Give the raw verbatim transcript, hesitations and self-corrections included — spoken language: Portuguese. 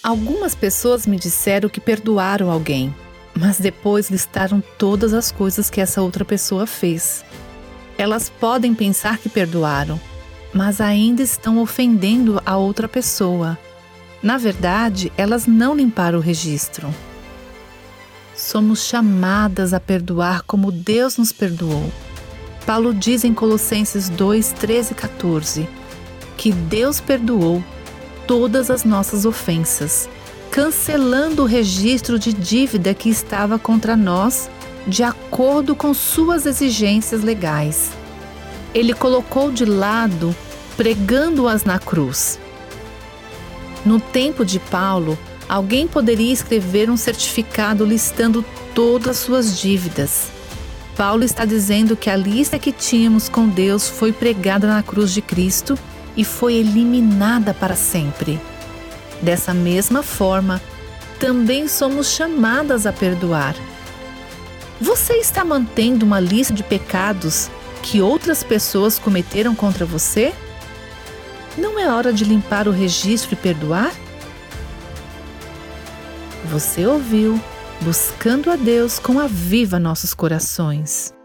Algumas pessoas me disseram que perdoaram alguém, mas depois listaram todas as coisas que essa outra pessoa fez. Elas podem pensar que perdoaram, mas ainda estão ofendendo a outra pessoa. Na verdade, elas não limparam o registro. Somos chamadas a perdoar como Deus nos perdoou. Paulo diz em Colossenses dois, treze e quatorze que Deus perdoou todas as nossas ofensas, cancelando o registro de dívida que estava contra nós, de acordo com suas exigências legais. Ele colocou de lado, pregando-as na cruz. No tempo de Paulo, alguém poderia escrever um certificado listando todas as suas dívidas. Paulo está dizendo que a lista que tínhamos com Deus foi pregada na cruz de Cristo e foi eliminada para sempre. Dessa mesma forma, também somos chamadas a perdoar. Você está mantendo uma lista de pecados que outras pessoas cometeram contra você? Não é hora de limpar o registro e perdoar? Você ouviu Buscando a Deus com Aviva Nossos Corações.